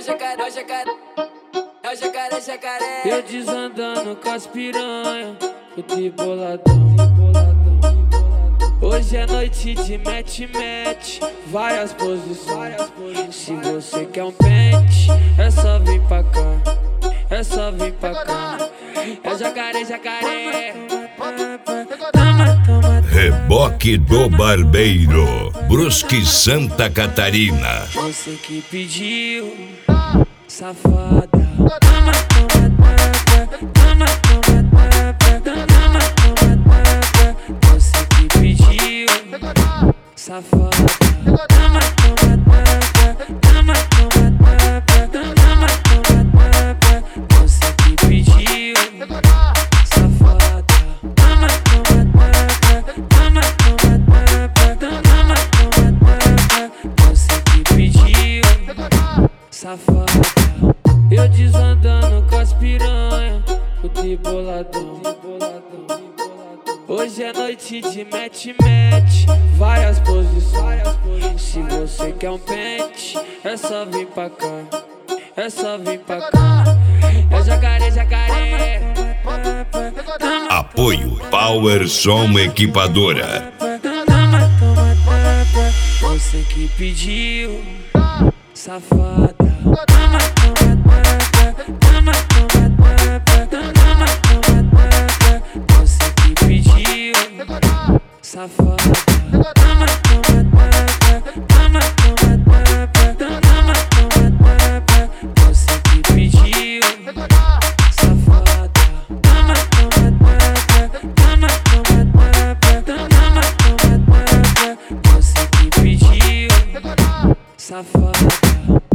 jacaré. Eu desandando com as piranha, fui boladão. Hoje é noite de mete-mete, várias posições. Se você quer um pente, é só vir pra cá, é só vir pra cá. É jacaré. Reboque do Barbeiro, Brusque, Santa Catarina. Você que pediu, safada. Você que pediu, safada. Você que pediu, safada. Você que pediu, safada. Eu desandando com as piranha, fui boladão. Hoje é noite de mete-mete, várias posições. Se você quer um pente, é só vir pra cá, é só vir pra cá. É jacaré. Apoio Power Som Equipadora. Você que pediu, safada. Você que pediu, safada. Você que pediu, safada. Você que pediu, safada.